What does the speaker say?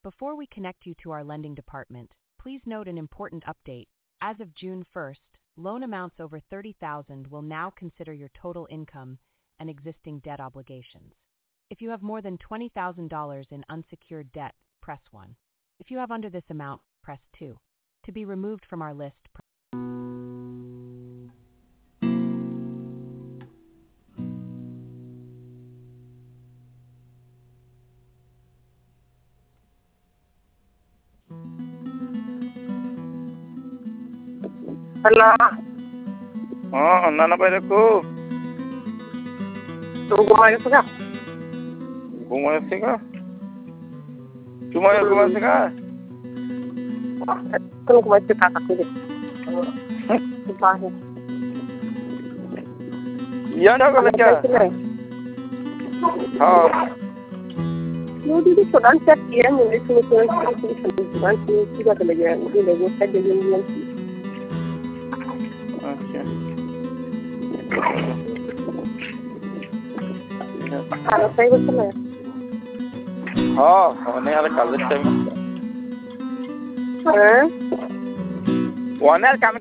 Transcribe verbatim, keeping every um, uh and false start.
Before we connect you to our lending department, please note an important update. As of June first, loan amounts over thirty thousand dollars will now consider your total income and existing debt obligations. If you have more than twenty thousand dollars in unsecured debt, press one. If you have under this amount, press two. To be removed from our list, press Hello. Oh, nana pai ko. Tu gumai ka? Gumai ka? Cuma ya gumai ka? Tu gumai ka tak aku. Bahe. Ya na ko kya? हाँ. Mudi di Sudan chat kiya mudi suno suno suno Sudan suno kiya to lege mudi lege sa de Indian. अच्छा. Kalau saya betul ya. हाँ, होने वाला college time. हाँ. होने वाला काम